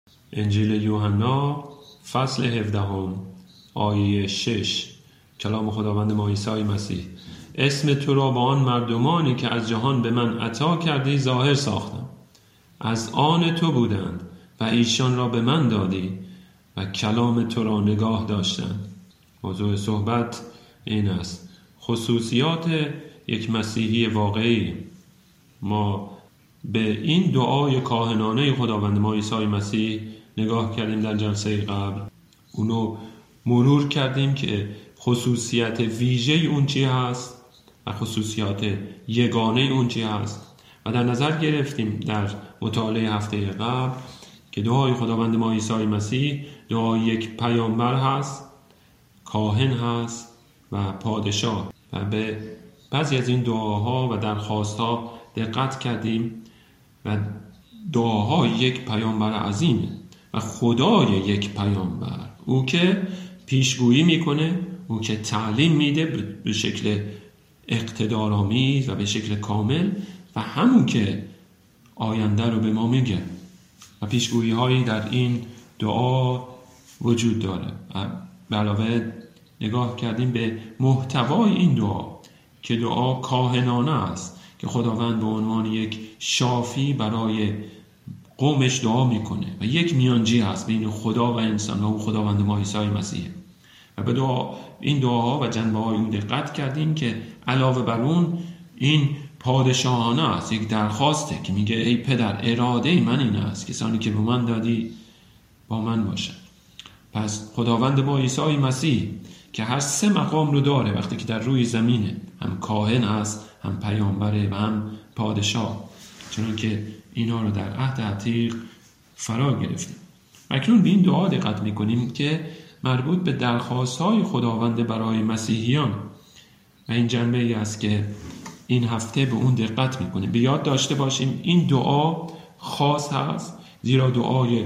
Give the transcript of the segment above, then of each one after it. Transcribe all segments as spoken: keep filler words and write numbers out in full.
انجیل یوحنا فصل هفدهم آیه شش. کلام خداوند ما عیسی مسیح: اسم تو را با آن مردمانی که از جهان به من عطا کردی ظاهر ساختم. از آن تو بودند و ایشان را به من دادی و کلام تو را نگاه داشتند. موضوع صحبت این است: خصوصیات یک مسیحی واقعی. ما به این دعای کاهنانه خداوند ما عیسی مسیح نگاه کردیم در جلسه قبل. اونو مرور کردیم که خصوصیت ویژه اون چی هست و خصوصیات یگانه اون چی هست و در نظر گرفتیم در مطالعه هفته قبل که دعای خداوند ما عیسی مسیح دعای یک پیامبر هست، کاهن هست و پادشاه، و به بعضی از این دعاها و درخواستها دقت کردیم و دعاهای یک پیامبر عظیمه و خدای یک پیامبر، او که پیشگویی میکنه، او که تعلیم میده به شکل اقتدارآمیز و به شکل کامل و همون که آینده رو به ما میگه و پیشگویی هایی در این دعا وجود داره. به علاوه نگاه کردیم به محتوای این دعا که دعا کاهنانه است که خداوند به عنوان یک شافی برای قومش دعا میکنه و یک میانجی هست بین خدا و انسان و خداوند ما عیسی مسیح. و به دعا این دعاها و جنبه های اون دقت کردیم که علاوه بر اون این پادشاهانه است، یک درخواسته که میگه ای پدر، اراده من این است کسانی که به من دادی با من باشن. پس خداوند ما عیسی مسیح که هر سه مقام رو داره وقتی که در روی زمینه، هم کاهن است، هم پیامبره و هم پادشاه، چون که اینا رو در عهد عتیق فرا گرفتیم. اکنون به این دعا دقت میکنیم که مربوط به درخواست‌های خداوند برای مسیحیان و این جنبه ای است که این هفته به اون دقت میکنیم. به یاد داشته باشیم این دعا خاص هست زیرا دعای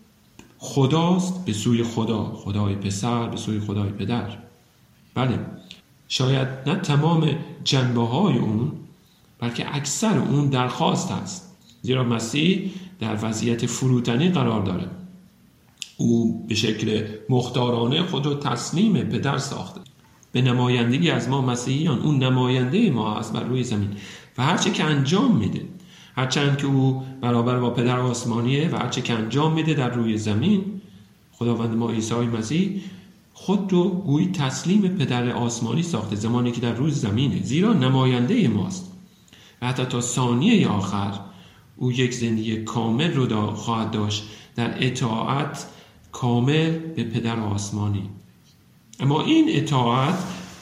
خداست به سوی خدا، خدای پسر به سوی خدای پدر. بله، شاید نه تمام جنبه های اون بلکه اکثر اون درخواست هست، زیرا مسیح در وضعیت فروتنی قرار داره. او به شکل مختارانه خود رو تسلیم پدر ساخته به نمایندگی از ما مسیحیان. اون نماینده ما هست بر روی زمین و هرچه که انجام میده، هرچند که او برابر با پدر آسمانیه و هرچه که انجام میده در روی زمین، خداوند ما عیسی مسیح خود رو گویی تسلیم پدر آسمانی ساخته زمانی که در روی زمینه، زیرا نماینده ماست و حتی تا ثانیه آخر او یک زندگی کامل رو دا خواهد داشت در اطاعت کامل به پدر آسمانی. اما این اطاعت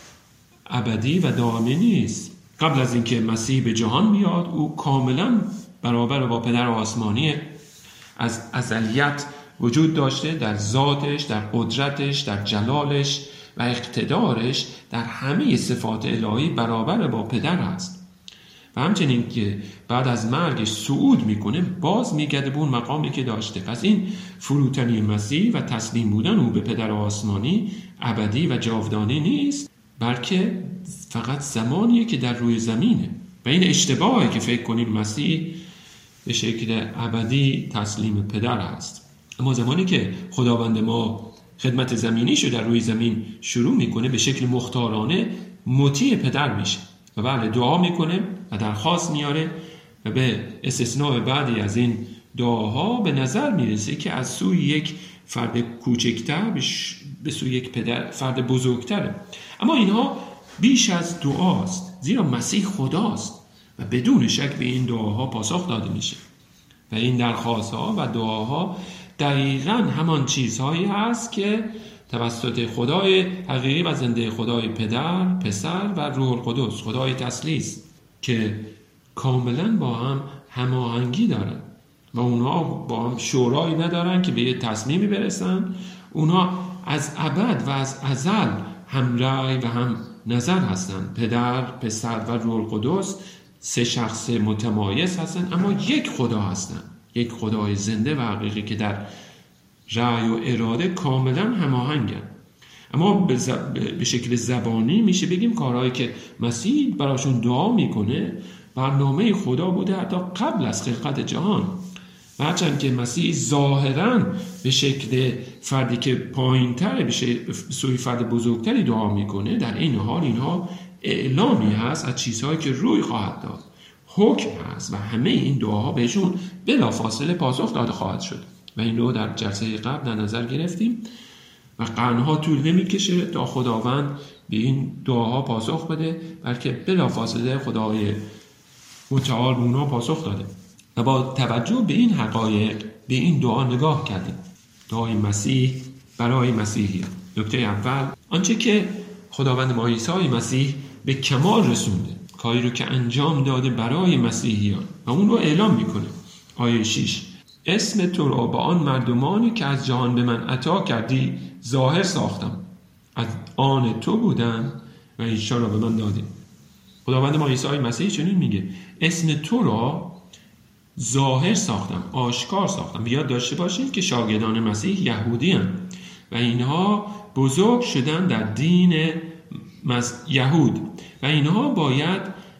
ابدی و دائمی نیست. قبل از اینکه مسیح به جهان بیاد، او کاملا برابر با پدر آسمانی از ازلیت وجود داشته، در ذاتش، در قدرتش، در جلالش و اقتدارش، در همه صفات الهی برابر با پدر است. و همچنین که بعد از مرگش صعود میکنه، باز میگرده به اون مقامی که داشته. پس این فروتنی مسیح و تسلیم بودن او به پدر آسمانی ابدی و جاودانی نیست، بلکه فقط زمانیه که در روی زمینه. و این اشتباهه که فکر کنیم مسیح به شکل ابدی تسلیم پدر هست. اما زمانی که خداوند ما خدمت زمینیشو در روی زمین شروع میکنه، به شکل مختارانه مطیع پدر میشه و بله دعا میکنه و درخواست میاره و به استثناء بعدی از این دعاها به نظر میرسه که از سوی یک فرد کوچکتر به سوی یک پدر فرد بزرگتره. اما اینها بیش از دعاست، زیرا مسیح خداست و بدون شک به این دعاها پاسخ داده میشه و این درخواستها و دعاها دقیقاً همان چیزهایی هست که توسط خدای حقیقی و زنده، خدای پدر، پسر و روح القدس، خدای تثلیث، که کاملا با هم هماهنگی دارن و اونها با هم شورایی ندارن که به یه تصمیمی برسن. اونها از ابد و از ازل هم رأی و هم نظر هستن. پدر، پسر و روح القدس سه شخص متمایز هستن اما یک خدا هستن، یک خدای زنده و حقیقی که در رأی و اراده کاملا هماهنگن. اما به, زب... به شکل زبانی میشه بگیم کارهایی که مسیح براشون دعا میکنه برنامه خدا بوده حتی قبل از خلقت جهان. هرچند که مسیح ظاهراً به شکل فردی که پایین‌تره به سوی فرد بزرگتری دعا میکنه، در این حال اینها اعلامی هست از چیزهایی که روی خواهد داد، حکم هست و همه این دعاها بهشون بلافاصله پاسخ داده خواهد شد و این رو در جلسه قبل در نظر گرفتیم و قرنها طول نمیکشه تا خداوند به این دعاها پاسخ بده، بلکه بلافاصله خدای متعال به اونها پاسخ داده. و با توجه به این حقایق به این دعا نگاه کردیم، دعای مسیح برای مسیحیان. نکته اول، آنچه که خداوند ما عیسی مسیح به کمال رسونده، کاری رو که انجام داده برای مسیحیان و اون رو اعلام میکنه. آیه شش، اسم تو را با آن مردمانی که از جهان به من عطا کردی ظاهر ساختم، از آن تو بودن و ایشان را به من دادی. خداوند ما عیسی مسیح چنین میگه، اسم تو را ظاهر ساختم، آشکار ساختم. یاد داشته باشید که شاگردان مسیح یهودی هستند و اینها بزرگ شدن در دین یهود و اینها باید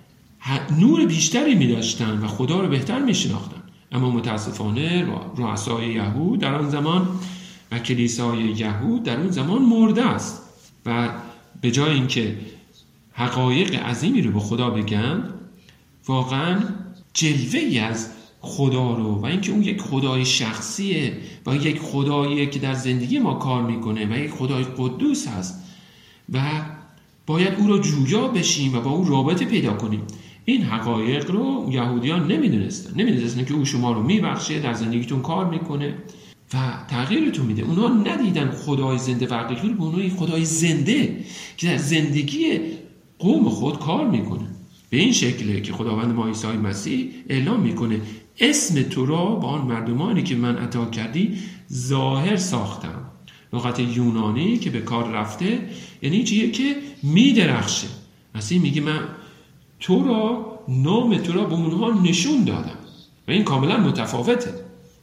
نور بیشتری می داشتن و خدا رو بهتر می شناختن. اما متاسفانه رؤسای یهود در آن زمان و کلیسای یهود در اون زمان مرده است و به جای اینکه حقایق عظیمی رو به خدا بگن، واقعا جلوه‌ای از خدا رو و اینکه اون یک خدای شخصیه و یک خداییه که در زندگی ما کار میکنه و یک خدای قدوس هست و باید او رو جویا بشیم و با او رابطه پیدا کنیم. این حقایق رو یهودیان نمیدونستن نمیدونستن که او شما رو میبخشه، در زندگیتون کار میکنه و تغییرتون میده. اونها ندیدن خدای زنده و حقیقی رو، به اونها یک خدای زنده که در زندگی قوم خود کار میکنه. به این شکله که خداوند ما عیسی مسیح اعلام میکنه اسم تو را با آن مردمانی که من عطا کردی ظاهر ساختم. لغت یونانی که به کار رفته یعنی چیه که میدرخشه. مسیح میگه من تو را، نام تو را به اونها نشون دادم و این کاملا متفاوته،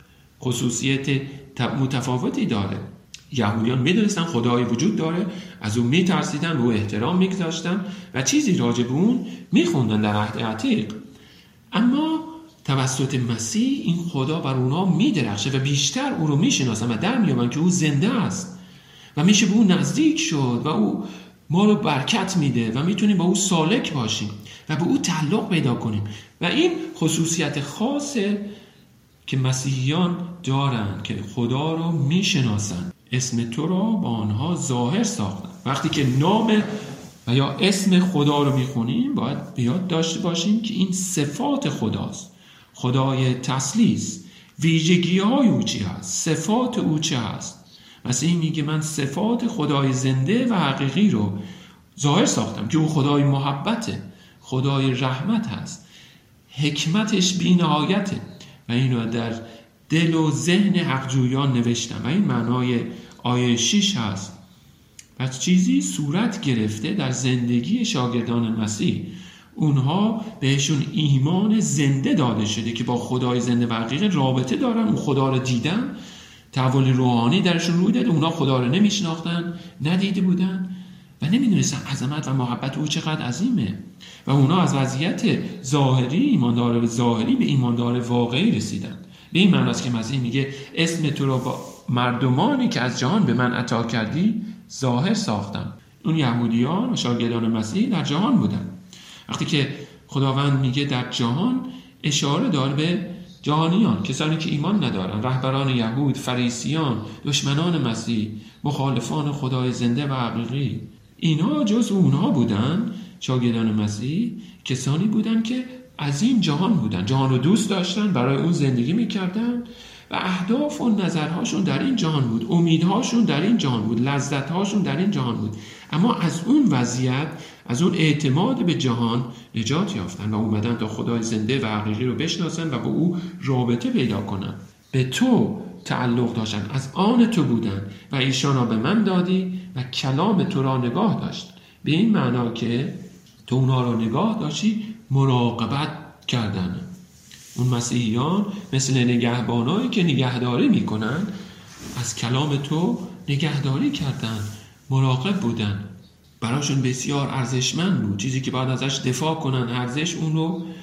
خصوصیت متفاوتی داره. یهودیان میدونستن خدایی وجود داره، از اون میترسیدن، به او احترام میگذاشتن و چیزی راجع به اون میخوندن در عهد عتیق. اما توسط مسیح این خدا بر اونها میدرخشه و بیشتر او رو میشناسن و در میابن که او زنده است و میشه به او نزدیک شد و او ما رو برکت میده و میتونیم با او سالک باشیم و به او تعلق پیدا کنیم. و این خصوصیت خاصه که مسیحیان دارن که خدا رو میشناسن. اسم تو را با آنها ظاهر ساختن. وقتی که نام و یا اسم خدا رو میخونیم باید بیاد داشته باشیم که این صفات خداست. خدای تسلیس، ویژگی های او چی هست، صفات او چی هست. مسیح میگه من صفات خدای زنده و حقیقی رو ظاهر ساختم که او خدای محبته، خدای رحمت هست، حکمتش بی نهایته و اینو در دل و ذهن حقجویان نوشتم و این معنای آیه شش هست. پس چیزی صورت گرفته در زندگی شاگردان مسیح، اونها بهشون ایمان زنده داده شده که با خدای زنده و حقیقی رابطه دارن، اون خدا رو دیدن، تحول روحانی درشون روی داده. اونا خدا رو نمیشناختن، ندیده بودن و نمیدونستن عظمت و محبت او چقدر عظیمه و اونا از وضعیت ظاهری، ایماندار ظاهری به ایماندار واقعی رسیدن. به این معناست که مسیح میگه اسم تو را با مردمانی که از جهان به من عطا کردی ظاهر ساختم. اون یهودیان و شاگردان مسیح در جهان بودن. وقتی که خداوند میگه در جهان، اشاره داره به جهانیان، کسانی که ایمان ندارن، رهبران یهود، فریسیان، دشمنان مسیح، مخالفان خدای زنده و حقیقی. اینا جز اونها بودن. شاگردان مسیح کسانی بودن که از این جهان بودن، جهان رو دوست داشتن، برای اون زندگی میکردن و اهداف و نظرهاشون در این جهان بود، امیدهاشون در این جهان بود، لذتهاشون در این جهان بود. اما از اون وضعیت، از اون اعتماد به جهان نجات یافتن و اومدن تا خدای زنده و حقیقی رو بشناسن و با او رابطه پیدا کنن. به تو تعلق داشتن، از آن تو بودن و ایشان را به من دادی و کلام تو را نگاه داشت. به این معنا که تو اونا را نگاه داشتی، مراقبت کردن. اون مسیحیان مثل نگهبانایی که نگهداری میکنن، از کلام تو نگهداری کردن، مراقب بودن. براشون بسیار ارزشمند بود، چیزی که باید ازش دفاع کنن، ارزش اون رو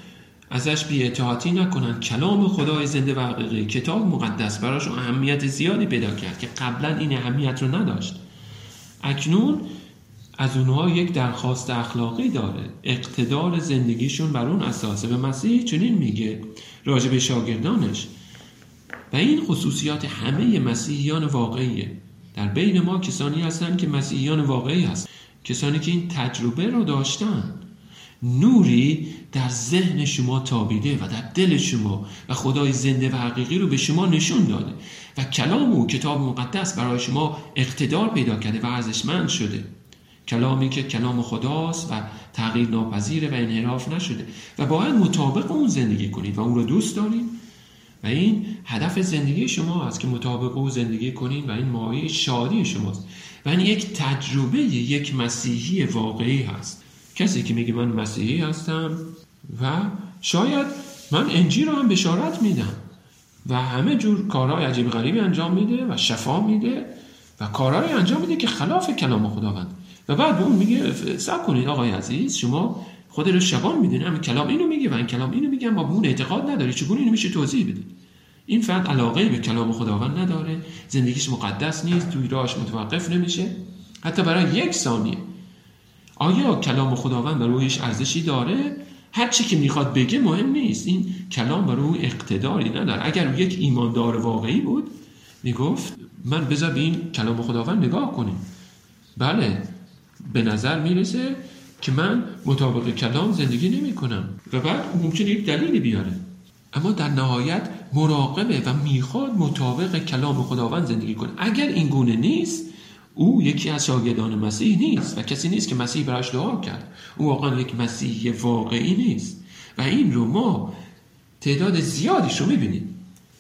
ازش بی‌اطاعتی نکنن. کلام خدای زنده و حقیقی، کتاب مقدس براشون اهمیت زیادی پیدا کرد که قبلا این اهمیت رو نداشت. اکنون از اونها یک درخواست اخلاقی داره، اقتدار زندگیشون بر اون اساسه. به مسیح چنین میگه راجع به شاگردانش و این خصوصیات همه مسیحیان واقعیه. در بین ما کسانی هستن که مسیحیان واقعی هستن، کسانی که این تجربه رو داشتن. نوری در ذهن شما تابیده و در دل شما و خدای زنده و حقیقی رو به شما نشون داده و کلام او، کتاب مقدس، برای شما اقتدار پیدا کرده و ارزشمند شده. کلامی که کلام خداست و تغییر ناپذیره و انحراف نشده و باید مطابق اون زندگی کنید و اون رو دوست دارید و این هدف زندگی شما هست که مطابق اون زندگی کنید و این مایه شادی شماست و این یک تجربه یک مسیحی واقعی هست. کسی که میگه من مسیحی هستم و شاید من انجیل رو هم بشارت میدم و همه جور کارهای عجیب غریبی انجام میده و شفا میده و کارهای انجام میده که خلاف کلام خداوند و بعد به اون میگه صبر کنید آقای عزیز، شما خود رو شبان میدونی، همین کلام اینو میگه و این کلام اینو میگه، ما به اون اعتقاد نداری، چگونه اینو میشه توضیح بدید؟ این فرد علاقه به کلام خداوند نداره، زندگیش مقدس نیست، توی راهش متوقف نمیشه حتی برای یک ثانیه. آیا کلام خداوند برای رویش ارزشی داره؟ هر چی که میخواد بگه مهم نیست. این کلام برای اون اقتداری نداره. اگر یک ایماندار واقعی بود میگفت من بذار به این کلام خداوند نگاه کنیم، بله به نظر میرسه که من مطابق کلام زندگی نمی کنم و بعد ممکنه یک دلیلی بیاره، اما در نهایت مراقبه و میخواد مطابق کلام خداوند زندگی کنه. اگر این گونه نیست، او یکی از شاگردان مسیح نیست و کسی نیست که مسیح براش دعا کرد. او واقعا یک مسیحی واقعی نیست و این رو ما تعداد زیادیش رو میبینیم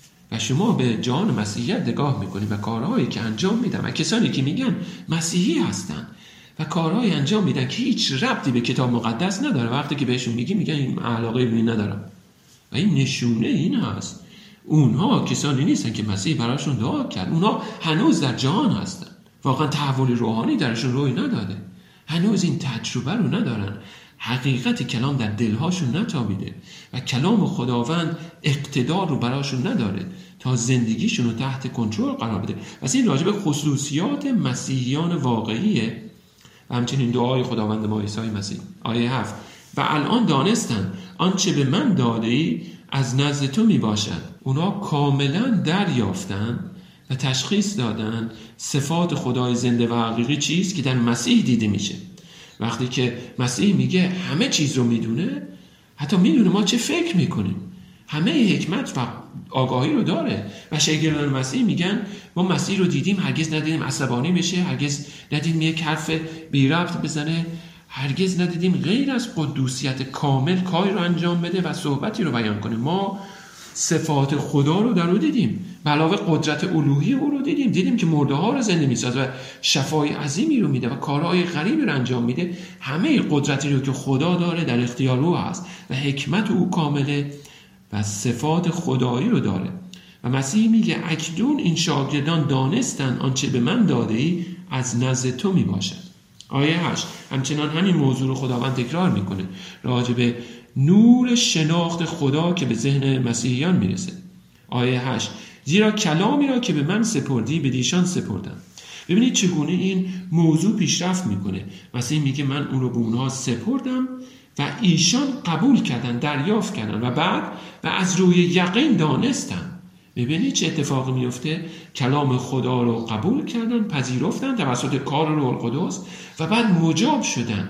و شما به جهان مسیحیت نگاه میکنید و کارهایی که انجام میدن و کسانی که میگن مسیحی هستن و کارهایی انجام میدن که هیچ ربطی به کتاب مقدس نداره، وقتی که بهشون میگی میگن این علاقه به این ندارم و این نشونه این هست اونها کسانی نیستن که مسیح براشون دعا کرد. اونها هنوز در جهان هستن، واقعا تحول روحانی درشون روی نداده، هنوز این تجربه رو ندارن، حقیقت کلام در دلهاشون نتابیده و کلام خداوند اقتدار رو براشون نداره تا زندگیشون رو تحت کنترل قرار بده. پس این راجع به خصوصیات مسیحیان واقعیه و همچنین دعای خداوند ما عیسی مسیح. آیه هفت: و الان دانستن آنچه به من داده ای از نزد تو می باشد. اونا کاملا دریافتن و تشخیص دادن صفات خدای زنده و حقیقی چیست که در مسیح دیده میشه. وقتی که مسیح میگه همه چیز رو میدونه، حتی میدونه ما چه فکر میکنیم، همه حکمت و آگاهی رو داره و شاگردان مسیح میگن ما مسیح رو دیدیم، هرگز ندیدیم عصبانی بشه، هرگز ندیدیم یک حرف بی ربط بزنه، هرگز ندیدیم غیر از قدوسیت کامل کاری رو انجام بده و صحبتی رو بیان کنه. ما صفات خدا رو در او دیدیم، به علاوه قدرت الوهی او رو دیدیم، دیدیم که مرده ها رو زنده می‌سازه و شفای عظیمی رو میده و کارهای غریبی رو انجام میده. همه قدرتی رو که خدا داره در اختیار او هست و حکمت او کامله و صفات خدایی رو داره. و مسیح میگه اکنون این شاگردان دانستن آنچه به من داده ای از نزد تو می باشد. آیه هشت همچنان همین موضوع رو خداوند تکرار میکنه راجع به نور شناخت خدا که به ذهن مسیحیان میرسه. آیه هشت: زیرا کلامی را که به من سپردی به دیشان سپردم. ببینید چگونه این موضوع پیشرفت میکنه. مسیح میگه من اون رو به اونها سپردم و ایشان قبول کردن، دریافت کردن و بعد و از روی یقین دانستن. ببینید چه اتفاقی میفته. کلام خدا رو قبول کردن، پذیرفتن توسط کار روح القدس و بعد مجاب شدن،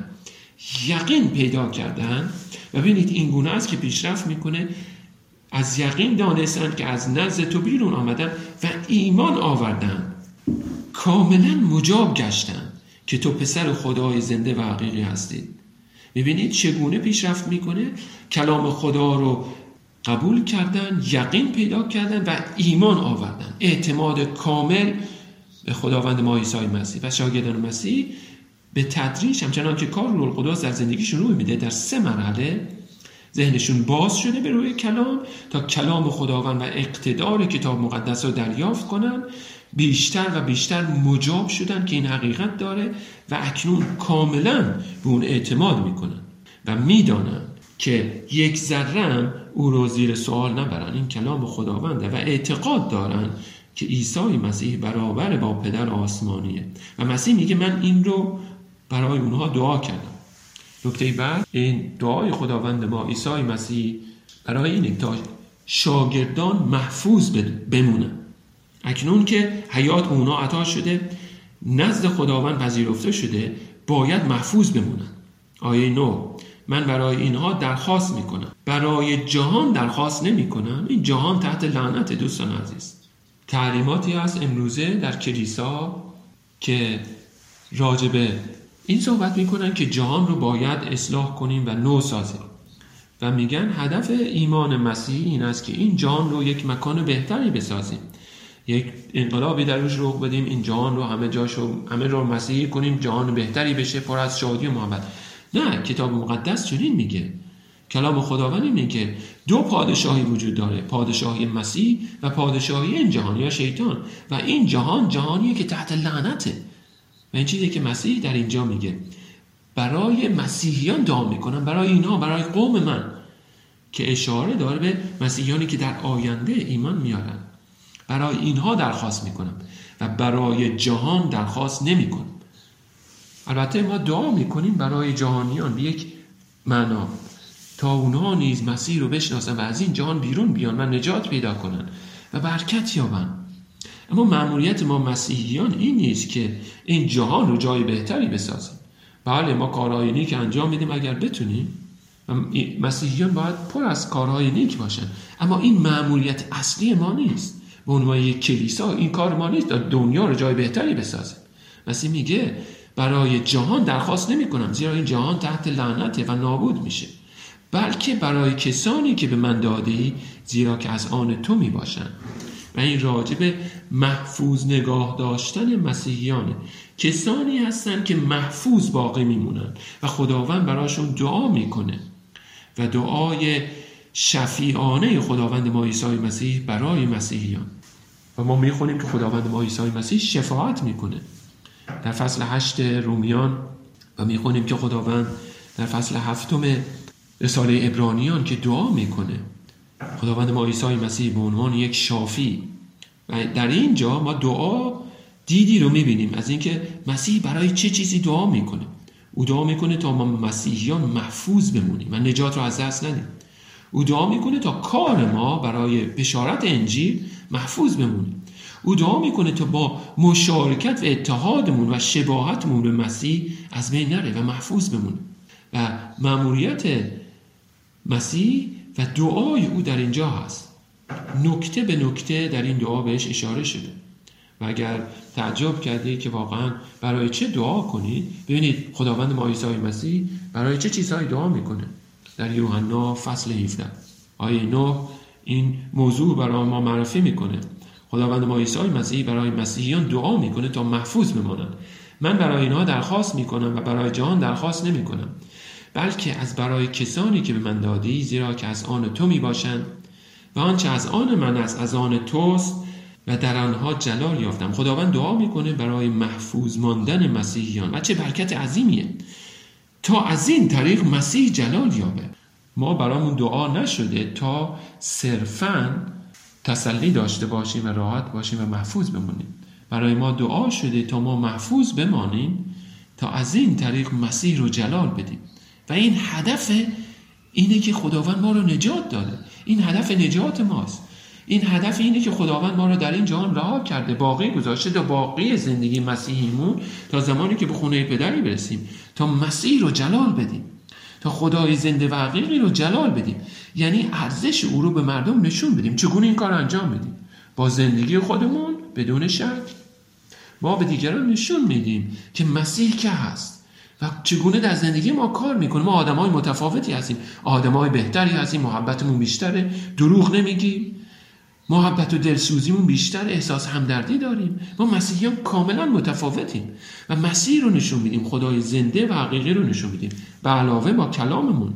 یقین پیدا کردن. و ببینید این گونه است که پیشرفت میکنه. از یقین دانستن که از نزد تو بیرون آمدن و ایمان آوردن، کاملا مجاب گشتن که تو پسر خدای زنده و حقیقی هستید. ببینید چگونه پیشرفت میکنه. کلام خدا رو قبول کردن، یقین پیدا کردن و ایمان آوردن، اعتماد کامل به خداوند ما عیسی مسیح. و شاگردان مسیح به تدریج همچنان که کار روح القدس در زندگیشون روی میده، در سه مرحله ذهنشون باز شده به روی کلام تا کلام خداوند و اقتدار کتاب مقدس رو دریافت کنن، بیشتر و بیشتر مجاب شدن که این حقیقت داره و اکنون کاملا به اون اعتماد میکنن و میدانن که یک ذره هم او رو زیر سوال نبرن. این کلام خداونده و اعتقاد دارن که عیسی مسیح برابر با پدر آسمانیه و مسیح میگه من این رو برای اونها دعا کردم. نکته بعد، این دعای خداوند ما عیسی مسیح برای اینه تا شاگردان محفوظ بمونن. اکنون که حیات اونها عطا شده، نزد خداوند پذیرفته شده، باید محفوظ بمونن. آیه نو، من برای اینها درخواست میکنم، برای جهان درخواست نمیکنم. این جهان تحت لعنت دوستان عزیز. تعلیماتی هست امروزه در کلیسا که راجبه این صحبت میکنن که جهان رو باید اصلاح کنیم و نو سازیم و میگن هدف ایمان مسیحی این است که این جهان رو یک مکان بهتری بسازیم، یک انقلابی درش رخ بدیم، این جهان رو همه جاشو همه رو مسیحی کنیم، جهان بهتری بشه پر از شادی و محبت. نه، کتاب مقدس چنین میگه، کلام خداوند اینه که دو پادشاهی وجود داره، پادشاهی مسیح و پادشاهی این جهان یا شیطان، و این جهان جهانیه که تحت لعنته. و این چیزی که مسیح در اینجا میگه برای مسیحیان دعا میکنم، برای اینها، برای قوم من، که اشاره داره به مسیحیانی که در آینده ایمان میارن. برای اینها درخواست میکنم و برای جهان درخواست نمیکنم. البته ما دعا میکنیم برای جهانیان به یک معنا، تا اونها نیز مسیح رو بشناسن و از این جهان بیرون بیان و نجات پیدا کنن و برکت یابن. اما مأموریت ما مسیحیان این نیست که این جهان رو جای بهتری بسازیم. بله، ما کارهای نیک انجام میدیم اگر بتونیم، مسیحیان باید پر از کارهای نیک باشن، اما این مأموریت اصلی ما نیست. به عنوان یک کلیسا این کار ما نیست دنیا رو جای بهتری بسازیم. مسیح میگه برای جهان درخواست نمی کنم، زیرا این جهان تحت لعنته و نابود میشه، بلکه برای کسانی که به من دادی، زیرا که از آن تو می باشن. و این راجب محفوظ نگاه داشتن مسیحیانه. کسانی هستن که محفوظ باقی میمونن و خداوند براشون دعا میکنه و دعای شفیعانه خداوند ما عیسی مسیح برای مسیحیان. و ما میخونیم که خداوند ما عیسی مسیح شفاعت میکنه در فصل هشت رومیان، و میخونیم که خداوند در فصل هفتم رساله عبرانیان که دعا میکنه. خداوند ما عیسی مسیح به عنوان یک شافی، و در اینجا ما دعا دیدی رو میبینیم از اینکه مسیح برای چه چیزی دعا میکنه. او دعا میکنه تا ما مسیحیان محفوظ بمونیم و نجات رو از دست ندیم. او دعا میکنه تا کار ما برای بشارت انجیل محفوظ بمونیم. او دعا میکنه تا با مشارکت و اتحادمون و شباهتمون به مسیح از بین نره و محفوظ بمونیم. و مأموریت مسیح و دعای او در اینجا هست. نکته به نکته در این دعا بهش اشاره شده. و اگر تعجب کردی که واقعا برای چه دعا کنید، ببینید خداوند ما عیسی مسیح برای چه چیزهایی دعا میکنه. در یوحنا فصل هفده آیه نه این موضوع برای ما معرفی میکنه. خداوند ما عیسی مسیح برای مسیحیان دعا میکنه تا محفوظ بمانند. من برای اینها درخواست میکنم و برای جهان درخواست نمیکنم، بلکه از برای کسانی که به من دادی، زیرا که از آن تو میباشند و آنچه از آن من است از آن توست و در آنها جلال یافتم. خداوند دعا میکنه برای محفوظ ماندن مسیحیان و چه برکت عظیمیه، تا از این طریق مسیح جلال یابه. ما برامون دعا نشده تا صرفاً تسلی داشته باشیم و راحت باشیم و محفوظ بمونیم. برای ما دعا شده تا ما محفوظ بمانیم، تا از این طریق مسیح رو جلال بدیم. و این هدف اینه که خداوند ما رو نجات داده. این هدف نجات ماست. این هدف اینه که خداوند ما رو در این جهان رها کرده، باقی گذاشته تا باقی زندگی مسیحیمون، تا زمانی که به خونه پدری برسیم، تا مسیح رو جلال بدیم، تا خدای زنده و حقیقی رو جلال بدیم. یعنی ارزش او رو به مردم نشون بدیم. چگونه این کار انجام بدیم؟ با زندگی خودمون بدون شک. ما به دیگران نشون میدیم که مسیح که هست و چگونه در زندگی ما کار میکنه. ما آدمای متفاوتی هستیم، آدمای بهتری هستیم، محبتمون بیشتره، دروغ نمیگیم، محبت و دلسوزیمون بیشتر، احساس همدردی داریم. ما مسیحیان کاملا متفاوتیم و مسیح رو نشون میدیم، خدای زنده و حقیقی رو نشون میدیم، به علاوه با کلاممون،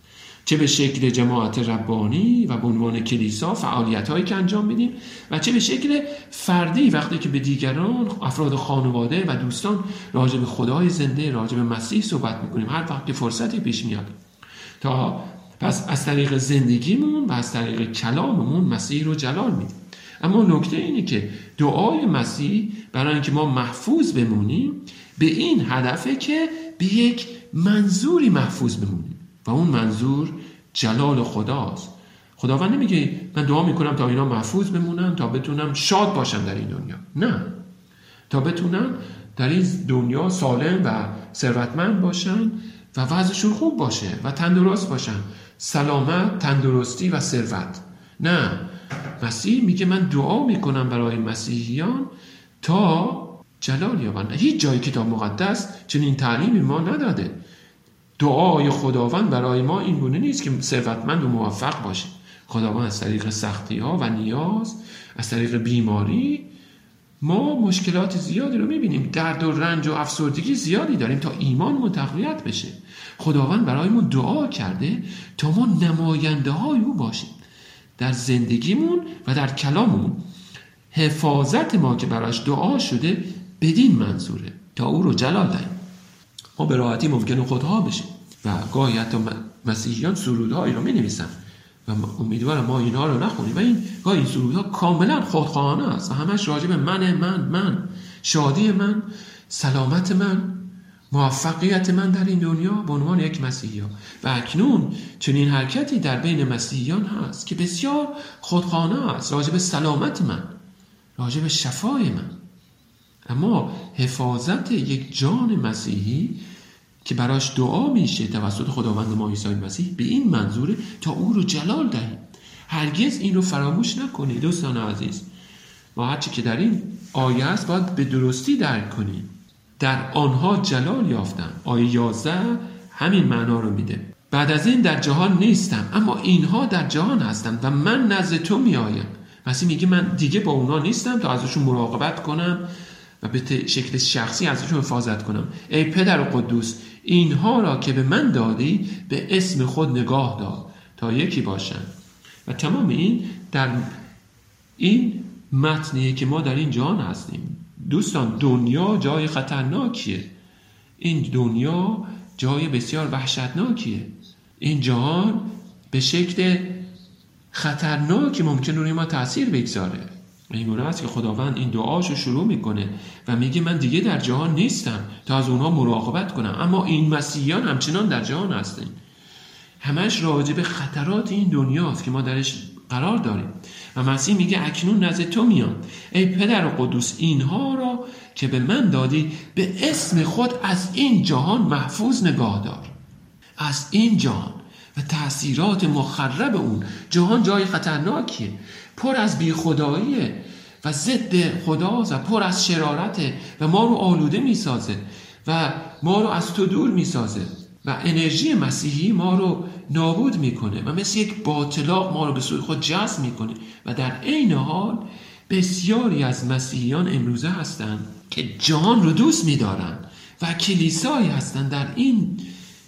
چه به شکل جماعت ربانی و به عنوان کلیسا فعالیت‌هایی که انجام میدیم، و چه به شکل فردی وقتی که به دیگران، افراد خانواده و دوستان راجع به خدای زنده، راجع به مسیح صحبت میکنیم، هر وقت که فرصتی پیش میاد، تا پس از طریق زندگیمون و از طریق کلاممون مسیح رو جلال میدیم. اما نکته اینه که دعای مسیح برای اینکه ما محفوظ بمونیم به این هدفه که به یک منظوری محفوظ بمونیم و اون منظور جلال خداست. خداوند نمیگه من دعا میکنم تا اینا محفوظ بمونن، تا بتونم شاد باشم در این دنیا. نه، تا بتونم در این دنیا سالم و ثروتمند باشن و وضعشون خوب باشه و تندرست باشن، سلامت، تندرستی و ثروت. نه، مسیح میگه من دعا میکنم برای مسیحیان تا جلال یابند. هیچ جای کتاب مقدس چنین تعلیمی ما نداده. دعای خداوند برای ما این گونه نیست که ثروتمند و موفق باشیم. خداوند از طریق سختی ها و نیاز، از طریق بیماری، ما مشکلات زیادی رو میبینیم، درد و رنج و افسردگی زیادی داریم تا ایمان تقویت بشه. خداوند برای ما دعا کرده تا ما نماینده های او باشیم در زندگیمون و در کلاممون. حفاظت ما که براش دعا شده بدین منظوره تا او رو جلال دهیم. ما به راحتی ممکنه خودها بشیم و گاهی حتی مسیحیان سرودهایی رو می نویسن و امیدوارم ما اینا رو نخونیم و این گاهی این سرودها کاملا خودخواهانه است و همش راجع به من من من شادی من، سلامت من، موفقیت من در این دنیا به عنوان یک مسیحی. و اکنون چنین حرکتی در بین مسیحیان هست که بسیار خودخواهانه است راجع به سلامت من، راجع به شفای من. اما حفاظت یک جان مسیحی که براش دعا میشه توسط خداوند ما عیسی مسیح به این منظوره تا او رو جلال دهیم. هرگز این رو فراموش نکنید دوستان عزیز. ما هرچی که در این آیه است باید به درستی درک کنیم. در آنها جلال یافتم. آیه یازده همین معنا رو میده. بعد از این در جهان نیستم اما اینها در جهان هستند و من نزد تو میآیم. مسیح میگه من دیگه با اونا نیستم تا ازشون مراقبت کنم و به شکل شخصی ازشون حفاظت کنم. ای پدر قدوس، اینها را که به من دادی به اسم خود نگاه دار تا یکی باشن. و تمام این در این متنیه که ما در این جهان هستیم. دوستان، دنیا جای خطرناکیه. این دنیا جای بسیار وحشتناکیه. این جهان به شکل خطرناکی ممکن روی ما تأثیر بگذاره. این گونه است که خداوند این دعاشو شروع میکنه و میگه من دیگه در جهان نیستم تا از اونها مراقبت کنم، اما این مسیحیان همچنان در جهان هستن. همش راجع به خطرات این دنیاست که ما درش قرار داریم. و مسیح میگه اکنون نزد تو میام ای پدر قدوس، اینها را که به من دادی به اسم خود از این جهان محفوظ نگاه دار. از این جهان و تأثیرات مخرب اون. جهان جای خطرناکیه، پر از بی خداییه و ضد خداست و پر از شرارته و ما رو آلوده میسازه و ما رو از تو دور میسازه و انرژی مسیحی ما رو نابود میکنه و مثل یک باطلاق ما رو به سوی خود جذب میکنه. و در عین حال بسیاری از مسیحیان امروزه هستن که جهان رو دوست میدارن و کلیسایی هستن در این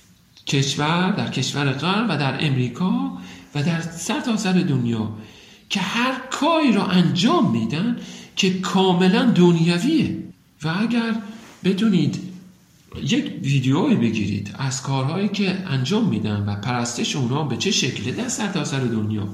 کشور، در کشور غرب و در امریکا و در سرتاسر دنیا که هر کاری را انجام میدن که کاملا دنیویه. و اگر بتونید یک ویدیوی بگیرید از کارهایی که انجام میدن و پرستش اونا به چه شکله در سرتاسر دنیا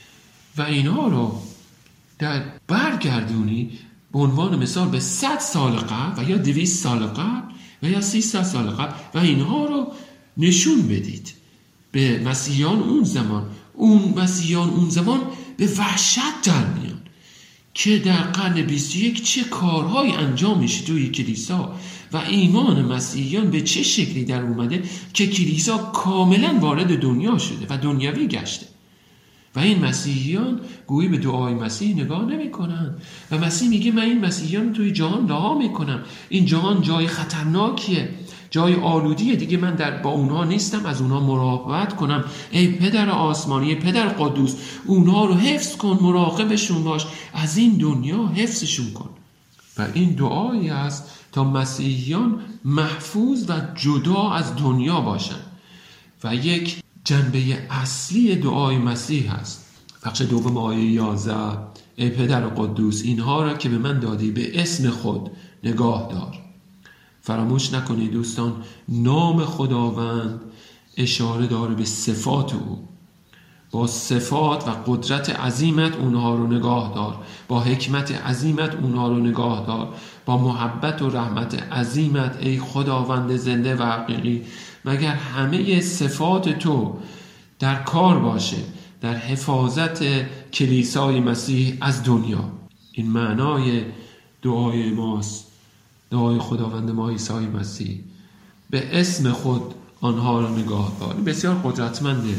و اینها رو در برگردونی به عنوان مثال به صد سال قبل و یا دویست سال قبل و یا سیصد سال قبل و اینها رو نشون بدید به مسیحیان اون زمان، اون مسیحیان اون زمان به وحشت در میان که در قرن بیست و یک چه کارهای انجام میشه توی کلیسا و ایمان مسیحیان به چه شکلی در اومده که کلیسا کاملا وارد دنیا شده و دنیوی گشته. و این مسیحیان گویی به دعای مسیح نگاه نمی کنن و مسیح میگه من این مسیحیان توی جهان رها میکنم. این جهان جای خطرناکیه، جای آلودیه، دیگه من در با اونها نیستم، از اونها مراقبت کنم. ای پدر آسمانی، پدر قدوس، اونها رو حفظ کن، مراقبشون باش، از این دنیا حفظشون کن. و این دعایی است تا مسیحیان محفوظ و جدا از دنیا باشن. و یک جنبه اصلی دعای مسیح هست. بخش دوم آیه یازده، ای پدر قدوس، اینها را که به من دادی به اسم خود نگاه دار. فراموش نکنید دوستان، نام خداوند اشاره داره به صفات او. با صفات و قدرت عظیمت اونها رو نگاه دار، با حکمت عظیمت اونها رو نگاه دار، با محبت و رحمت عظیمت ای خداوند زنده و حقیقی. مگر همه صفات تو در کار باشه در حفاظت کلیسای مسیح از دنیا. این معنای دعای ماست، دعای خداوند ما عیسی مسیح. به اسم خود آنها رو نگاه دار. بسیار قدرتمنده.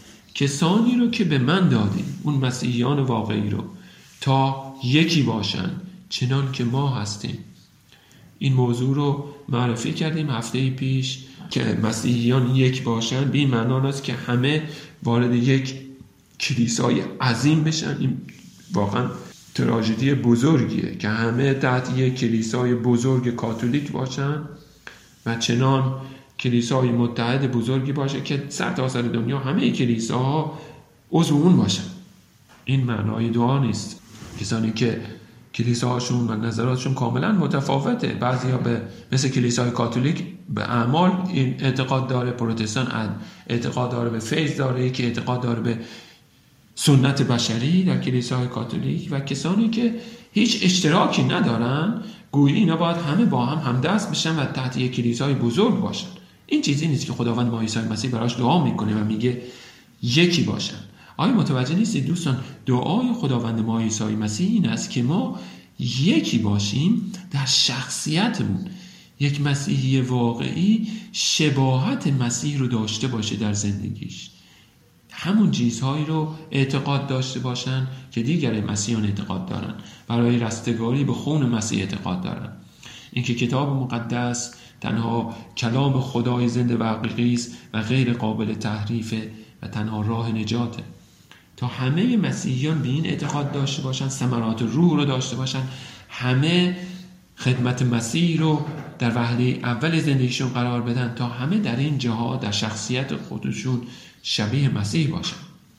کسانی رو که به من دادی، اون مسیحیان واقعی رو، تا یکی باشن چنان که ما هستیم. این موضوع رو معرفی کردیم هفته پیش که مسیحیان یک باشن به این معنا است که همه وارد یک کلیسای عظیم بشن. این واقعا تراژدی بزرگیه که همه تحت یک کلیسای بزرگ کاتولیک باشن و چنان کلیسای متحد بزرگی باشه که سر تا سر دنیا همه کلیساها عضو اون باشن. این معنای دعا نیست. کسانی که کلیساهاشون و نظراتشون کاملا متفاوته، بعضیا به مثل کلیسای کاتولیک به اعمال این اعتقاد داره، پروتستان اعتقاد داره به فیض داره، که اعتقاد داره به سنت بشری در کلیسای کاتولیک، و کسانی که هیچ اشتراکی ندارن گویی اینا باید همه با هم همدست بشن و تحت یک کلیسای بزرگ باشن. این چیزی نیست که خداوند ما عیسی مسیح براش دعا میکنه و میگه یکی باشن. آیا متوجه نیستید دوستان؟ دعای خداوند ما عیسی مسیح این است که ما یکی باشیم در شخصیتمون. یک مسیحی واقعی شباهت مسیح رو داشته باشه در زندگیش، همون چیزهایی رو اعتقاد داشته باشن که دیگر مسیحیان اعتقاد دارن، برای رستگاری به خون مسیح اعتقاد دارن. اینکه کتاب مقدس تنها کلام خدای زنده و حقیقی است و غیر قابل تحریفه و تنها راه نجاته. تا همه مسیحیان به این اعتقاد داشته باشن، ثمرات روح رو داشته باشن، همه خدمت مسیح رو در وهله اول زندگیشون قرار بدن، تا همه در این جهات در شخصیت خودشون شبیه مسیح باشن،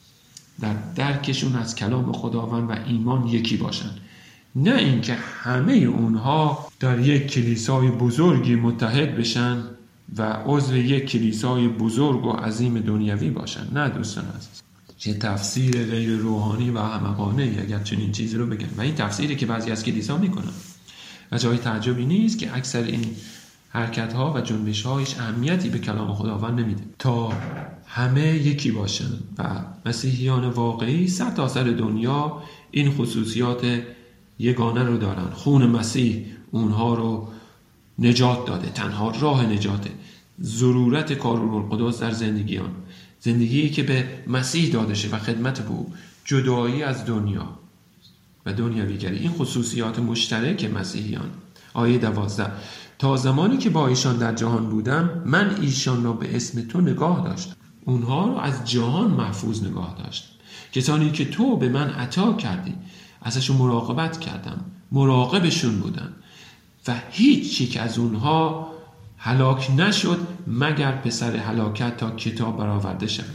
در درکشون از کلام خداوند و ایمان یکی باشن. نه اینکه همه اونها در یک کلیسای بزرگی متحد بشن و عضو یک کلیسای بزرگ و عظیم دنیوی باشن. نه دوستان عزیز، چه تفسیر غیر روحانی و احمقانه اگر چنین چیزی رو بگن، و این تفسیری که بعضی از کلیسا میکنن. و جای تعجبی نیست که اکثر این حرکت ها و جنبش هایش اهمیتی به کلام خداوند نمیده. تا همه یکی باشن و مسیحیان واقعی سر تا سر دنیا این خصوصیات یگانه رو دارن. خون مسیح اونها رو نجات داده، تنها راه نجاته. ضرورت کار روح القدس در زندگیان، زندگی که به مسیح داده شه و خدمت به او، جدایی از دنیا و دنیاویگری، این خصوصیات مشترک مسیحیان. آیه دوازده: تا زمانی که با ایشان در جهان بودم من ایشان را به اسم تو نگاه داشتم. اونها رو از جهان محفوظ نگاه داشتم. کسانی که تو به من عطا کردی ازشون مراقبت کردم، مراقبشون بودم و هیچ یک از اونها هلاک نشد مگر پسر هلاکت تا کتاب برآورده شود.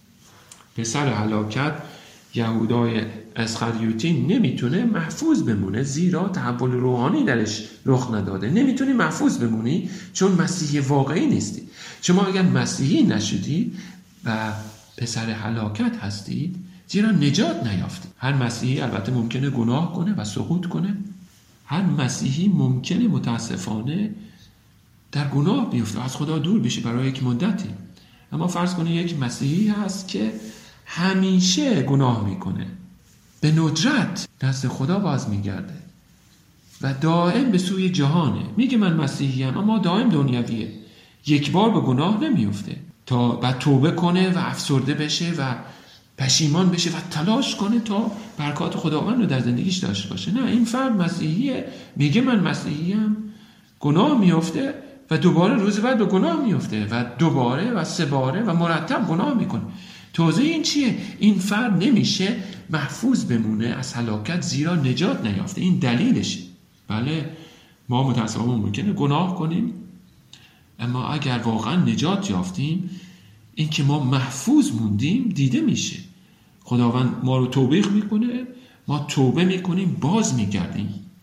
پسر هلاکت یهودای اسخریوطی نمیتونه محفوظ بمونه، زیرا تحول روحانی درش رخ نداده. نمیتونی محفوظ بمونی چون مسیحی واقعی نیستی. شما اگر مسیحی نشدید و پسر هلاکت هستید، زیرا نجات نیافتید. هر مسیحی البته ممکنه گناه کنه و سقوط کنه، هر مسیحی ممکنه متاسفانه در گناه بیفته، از خدا دور بشه برای یک مدتی. اما فرض کنه یک مسیحی هست که همیشه گناه میکنه، به ندرت دست خدا باز میگرده و دائم به سوی جهانه. میگه من مسیحیم اما دائم دنیویه، یک بار به گناه نمیفته تا بعد توبه کنه و افسرده بشه و پشیمان بشه و تلاش کنه تا برکات خداوند رو در زندگیش داشته باشه. نه، این فرد مسیحیه، میگه من مسیحیم، گناه میفته و دوباره روز بعد به گناه میفته و دوباره و سه باره و مرتب گناه میکنه. توضیح این چیه؟ این فرد نمیشه محفوظ بمونه از هلاکت، زیرا نجات نیافته. این دلیلشه. بله، ما متاسفانه ممکنه گناه کنیم، اما اگر واقعا نجات یافتیم، این که ما محفوظ موندیم دیده میشه. خداوند ما رو توبیخ میکنه، ما توبه میکنیم، باز میگردیم و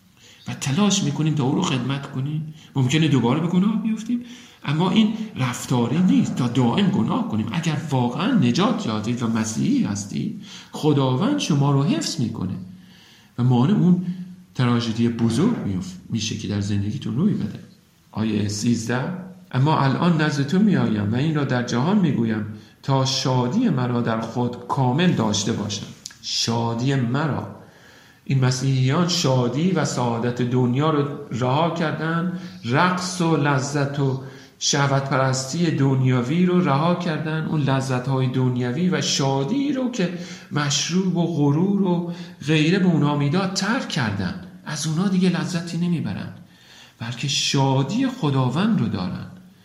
و تلاش میکنیم تا او رو خدمت کنیم. ممکنه دوباره به گناه بیفتیم، اما این رفتاری نیست تا دائم گناه کنیم. اگر واقعا نجات یافتید و مسیحی هستید، خداوند شما رو حفظ میکنه و مانع اون تراژدی بزرگ میشه که در زندگیتون روی بده. آیه سیزده: اما الان نزد تو میآیم و این را در جهان میگویم تا شادی مرا در خود کامل داشته باشم. شادی مرا. این مسیحیان شادی و سعادت دنیا رو رها کردن، رقص و لذت و شهوت پرستی دنیاوی رو رها کردن، اون لذت های دنیاوی و شادی رو که مشروب و غرور و غیره به اونها میداد ترک کردن. از اونها دیگه لذتی نمیبرن، بلکه شادی خداوند رو دارن.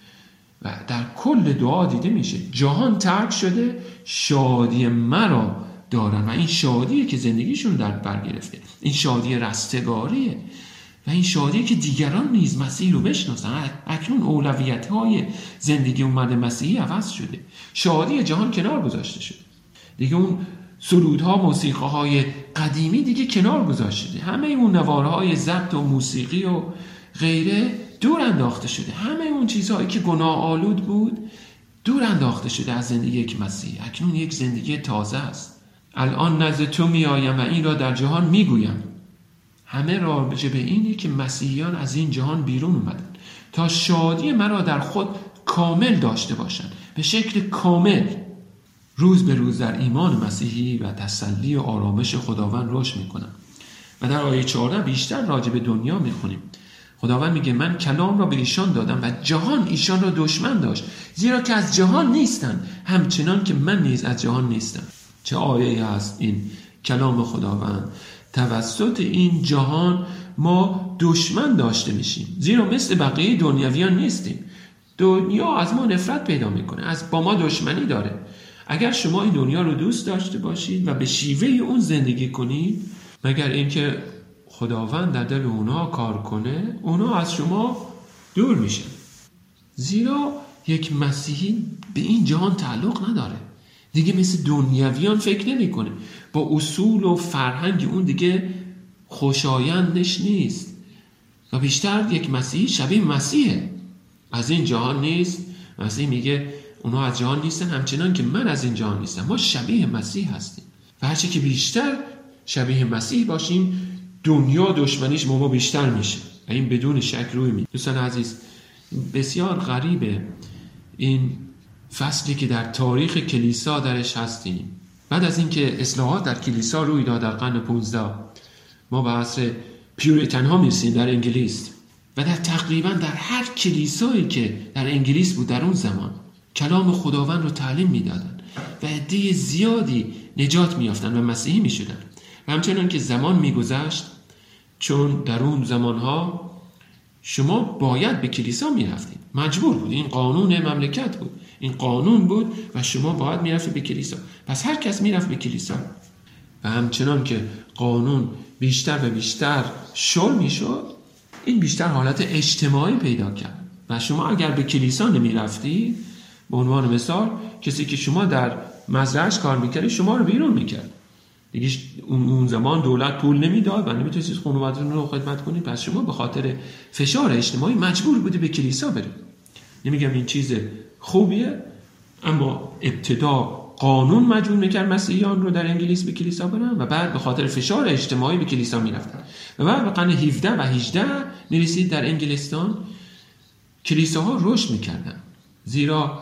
و در کل دعا دیده میشه جهان ترک شده، شادی مرا دارن و این شادیه که زندگیشون در بر گرفته. این شادی رستگاریه و این شادیه که دیگران نیز مسیح رو بشناسن. اکنون اولویت‌های زندگی امت مسیحی عوض شده. شادی جهان کنار گذاشته شده. دیگه اون سرودها، موسیقی‌های قدیمی دیگه کنار گذاشته شده. همه اون نوارهای ضبط و موسیقی و غیره دور انداخته شده. همه اون چیزهایی که گناه آلود بود دور انداخته شده از زندگی یک مسیحی. اکنون یک زندگی تازه است. الان نزد تو میآیم و این را در جهان میگویم. همه راجع به اینه که مسیحیان از این جهان بیرون اومدن تا شادی مرا در خود کامل داشته باشن، به شکل کامل. روز به روز در ایمان مسیحی و تسلی و آرامش خداوند رشد میکنن. و در آیه چهارده بیشتر راجع به دنیا میخونیم. خداوند میگه من کلام را به ایشان دادم و جهان ایشان را دشمن داشت، زیرا که از جهان نیستن همچنان که من نیز از جهان نیستم. چه آیه هست این کلام خداوند. توسط این جهان ما دشمن داشته میشیم، زیرا مثل بقیه دنیاویان نیستیم. دنیا از ما نفرت پیدا میکنه، از با ما دشمنی داره. اگر شما این دنیا رو دوست داشته باشید و به شیوه اون زندگی کنید، مگر اینکه خداوند در دل اونا کار کنه، اونا از شما دور میشن. زیرا یک مسیحی به این جهان تعلق نداره، دیگه مثل دنیاویان فکر نمی کنه، با اصول و فرهنگ اون دیگه خوشایندش نیست و بیشتر یک مسیحی شبیه مسیحه، از این جهان نیست. مسیح میگه اونا از جهان نیستن همچنان که من از این جهان نیستم. ما شبیه مسیح هستیم و هرچی که بیشتر شبیه مسیح باشیم دنیا دشمنیش ما بیشتر میشه و این بدون شک روی میده. دوستان عزیز، بسیار غریبه این فصلی که در تاریخ کلیسا درش هستیم. بعد از اینکه اصلاحات در کلیسا روی داد در قرن پانزده، ما به عصر پیوریتن ها میرسیم در انگلیس و در تقریبا در هر کلیسایی که در انگلیس بود در اون زمان کلام خداوند رو تعلیم میدادن و عده زیادی نجات میافتن و مسیحی میشدن. و همچنان که زمان میگذشت، چون در اون زمانها شما باید به کلیسا میرفتید، مجبور بود، این قانون مملکت بود، این قانون بود و شما باید میرفتید به کلیسا. پس هر کس میرفت به کلیسا و همچنان که قانون بیشتر و بیشتر شل میشد، این بیشتر حالت اجتماعی پیدا کرد و شما اگر به کلیسا نمیرفتید، به عنوان مثال کسی که شما در مزرعه‌اش کار میکردی شما رو بیرون میکرد. دیگه اون زمان دولت پول نمیداد و نمیتونید خانواده‌تون رو خدمت کنید، پس شما به خاطر فشار اجتماعی مجبور بودی به کلیسا برید. نمیگم این چیز خوبیه، اما ابتدا قانون مجبور میکرد مسیحیان رو در انگلیس به کلیسا برن و بعد به خاطر فشار اجتماعی به کلیسا میرفتن و بعد به قرن هفده و هجده میرسید در انگلستان کلیساها رشد میکردن، زیرا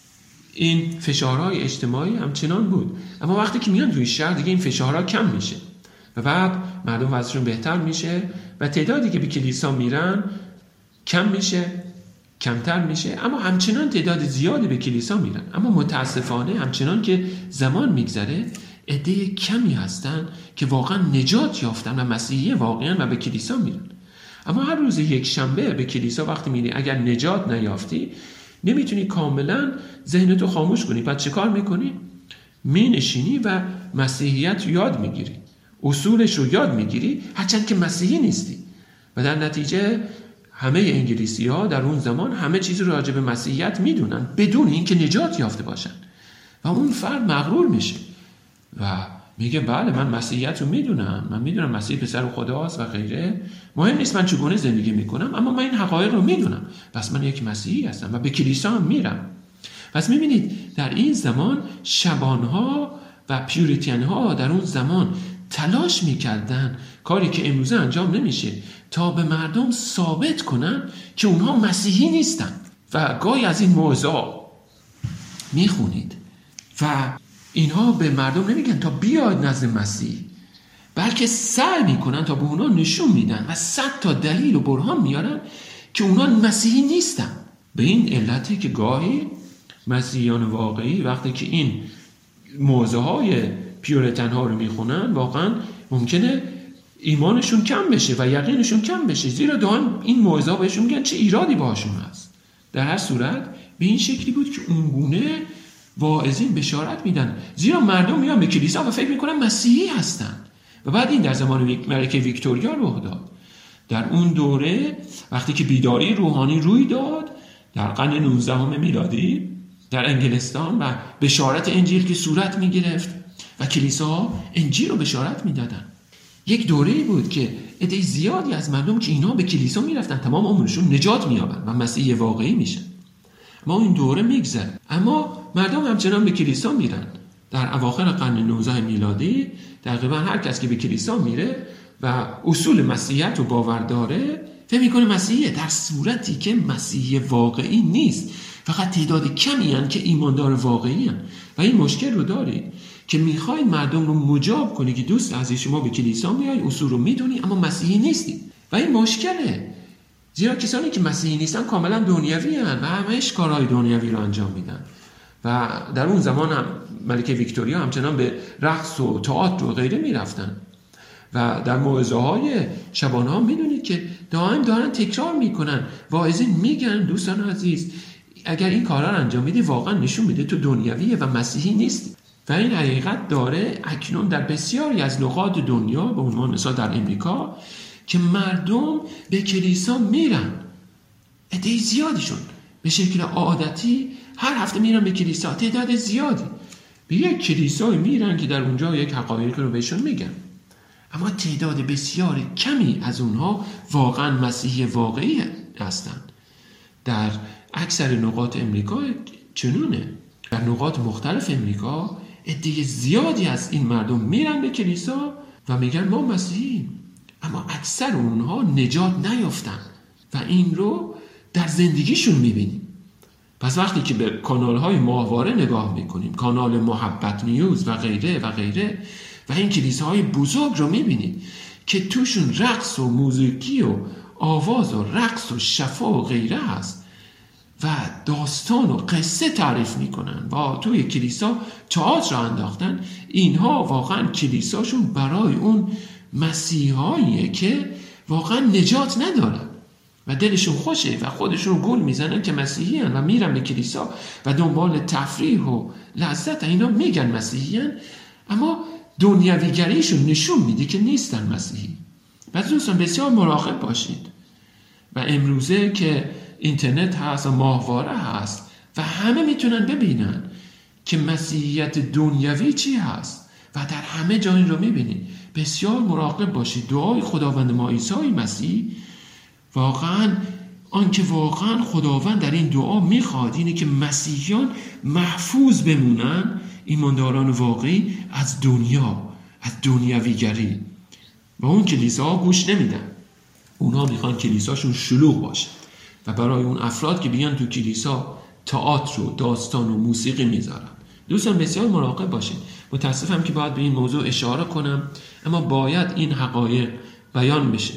این فشارهای اجتماعی همچنان بود. اما وقتی که میان توی شهر دیگه این فشارها کم میشه و بعد مردم وضعشون بهتر میشه و تعدادی که به کلیسا میرن کم میشه، کمتر میشه، اما همچنان تعداد زیادی به کلیسا میرن. اما متاسفانه همچنان که زمان میگذره عده کمی هستن که واقعا نجات یافتن و مسیحی واقعا و به کلیسا میرن. اما هر روز یک شنبه به کلیسا وقتی میری، اگر نجات نیافتی نمیتونی کاملا ذهنتو خاموش کنی. بعد چه کار میکنی؟ مینشینی و مسیحیت یاد میگیری، اصولش رو یاد میگیری، هرچند که مسیحی نیستی. و در نتیجه همه انگلیسی ها در اون زمان همه چیز رو راجع به مسیحیت میدونن بدون اینکه نجات یافته باشن و اون فرد مغرور میشه و میگه بله من مسیحیت رو میدونم، من میدونم مسیح پسر خداست و غیره، مهم نیست من چگونه زندگی میکنم، اما من این حقایق رو میدونم، پس من یک مسیحی هستم و به کلیسا هم میرم. پس میبینید در این زمان شبانها و پیوریتین ها در اون زمان تلاش میکردن، کاری که امروزه انجام نمیشه، تا به مردم ثابت کنن که اونها مسیحی نیستن. و گاهی از این موضوع میخونید و اینها به مردم نمیگن تا بیاید نزد مسیح، بلکه سعی میکنن تا به اونها نشون میدن و صد تا دلیل و برهان میارن که اونها مسیحی نیستن. به این علتی که گاهی مسیحیان واقعی وقتی که این موضوع های پیورتن ها رو میخونن واقعا ممکنه ایمانشون کم بشه و یقینشون کم بشه، زیرا دائم این موضوع بهشون میگن چه ایرادی باشون هست. در هر صورت به این شکلی بود که اونگونه واعظین بشارت میدن، زیرا مردم میان به کلیسا و فکر میکنن مسیحی هستن. و بعد این در زمان ملکه ویکتوریا رخ داد. در اون دوره وقتی که بیداری روحانی روی داد در قرن نوزدهم میلادی در انگلستان و بشارت انجیل که صورت میگرفت و کلیسا انجیل رو بشارت میدادن، یک دوره‌ای بود که عده زیادی از مردم که اینا به کلیسا میرفتن تمام عمرشون نجات مییابن و مسیحی واقعی میشن. ما این دوره میگذره، اما مردم همچنان به کلیسا میرن. در اواخر قرن نوزدهم میلادی تقریبا هر کس که به کلیسا میره و اصول مسیحیت رو باور داره فکر میکنه مسیحیه، در صورتی که مسیحی واقعی نیست. فقط تعداد کمی هستند که ایماندار واقعی هستند. و این مشکل رو دارید که میخواید مردم رو مجاب کنی که دوست عزیز شما به کلیسا میای، اصول رو میدونی اما مسیحی نیستی. و این مشکله، زیرا کسانی که مسیحی نیستن کاملا دنیوی هستند و همه کارهای دنیوی رو انجام میدن. و در اون زمان هم ملکه ویکتوریا همچنان به رقص و تئاتر و غیره میرفتن. و در موعظه های شبانه ها میدونید که دائم دارن تکرار میکنن، واعظین میگن دوستان عزیز اگر این کارا رو انجام میدی واقعا نشون میده تو دنیویه و مسیحی نیستی. و این حقیقت داره اکنون در بسیاری از نقاط دنیا، به عنوان مثال در امریکا، که مردم به کلیسا میرن، عده زیادیشون به شکل عادتی هر هفته میرن به کلیسا، تعداد زیادی به یک کلیسای میرن که در اونجا یک حقایق رو بهشون میگن، اما تعداد بسیار کمی از اونها واقعا مسیحی واقعی هستند. در اکثر نقاط امریکا چنونه. در نقاط مختلف امریکا عده زیادی از این مردم میرن به کلیسا و میگن ما مسیحیم، اما اکثر اونها نجات نیافتن و این رو در زندگیشون میبینیم. پس وقتی که به کانال های ماهواره نگاه میکنیم، کانال محبت نیوز و غیره و غیره، و این کلیساهای بزرگ رو میبینید که توشون رقص و موسیقی و آواز و رقص و شفا و غیره هست و داستان و قصه تعریف میکنن و توی کلیسا تئاتر انداختن، اینها واقعا کلیساشون برای اون مسیحاییه که واقعا نجات ندارن و دلشون خوشه و خودشون گول میزنن که مسیحی هن و میرن به کلیسا و دنبال تفریح و لذت. اینا میگن مسیحی هن اما دنیویگریشون نشون میده که نیستن مسیحی. پس دوستان بسیار مراقب باشید. و امروزه که اینترنت هست و ماهواره هست و همه میتونن ببینن که مسیحیت دنیوی چی هست و در همه جا این رو میبینید. بسیار مراقب باشید. دعای خداوند ما عیسی مسیح واقعا آنکه واقعا خداوند در این دعا میخواد اینه که مسیحیان محفوظ بمونن، ایمانداران واقعی، از دنیا، از دنیویگری. و اون کلیساها گوش نمیدن، اونها میخوان کلیساشون شلوغ باشه و برای اون افراد که بیان تو کلیسا تئاتر و داستان و موسیقی میذارن. دوستان بسیار مراقب باشید. متاسفم که باید به این موضوع اشاره کنم، اما باید این حقایق بیان بشه.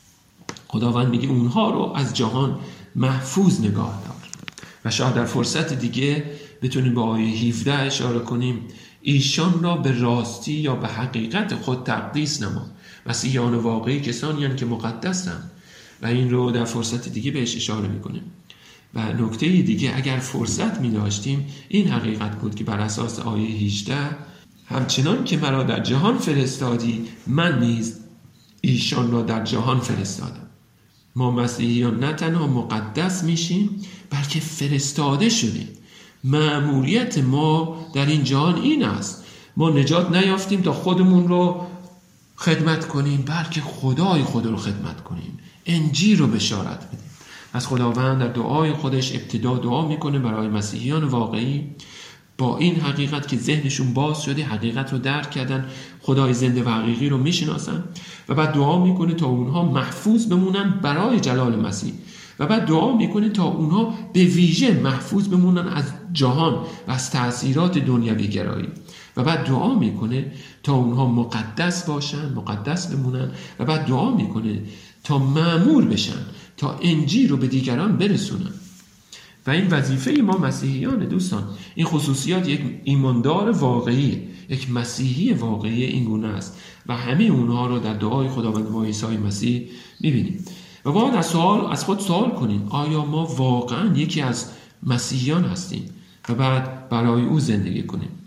خداوند میگه اونها رو از جهان محفوظ نگاه دار. و شاید در فرصت دیگه بتونیم به آیه هفده اشاره کنیم، ایشان را به راستی یا به حقیقت خود تقدیس نما. مسیحیان واقعی کسانی هستند که مقدسند و این رو در فرصت دیگه بهش اشاره میکنیم. و نکته دیگه اگر فرصت می داشتیم این حقیقت بود که بر اساس آیه هجده همچنان که مرا در جهان فرستادی من نیز ایشان را در جهان فرستادم. ما مسیحیان نه تنها مقدس میشیم بلکه فرستاده شدیم. مأموریت ما در این جهان این است، ما نجات نیافتیم تا خودمون رو خدمت کنیم، بلکه خدای خود رو خدمت کنیم، انجیل رو بشارت بدیم. پس خداوند در دعای خودش ابتدا دعا میکنه برای مسیحیان واقعی با این حقیقت که ذهنشون باز شده، حقیقت رو درک کردن، خدای زنده و حقیقی رو میشناسن، و بعد دعا میکنه تا اونها محفوظ بمونن برای جلال مسیح، و بعد دعا میکنه تا اونها به ویژه محفوظ بمونن از جهان و از تأثیرات دنیوی گرایی، و بعد دعا میکنه تا اونها مقدس باشن، مقدس بمونن، و بعد دعا میکنه تا مأمور بشن، تا انجیل رو به دیگران برسونن. و این وظیفه ما مسیحیان دوستان، این خصوصیات یک ایماندار واقعی، یک مسیحی واقعی این گونه است و همه اونها رو در دعای خداوند ما عیسی مسیح میبینیم. و باید از سوال از خود سوال کنیم آیا ما واقعا یکی از مسیحیان هستیم و بعد برای او زندگی کنیم.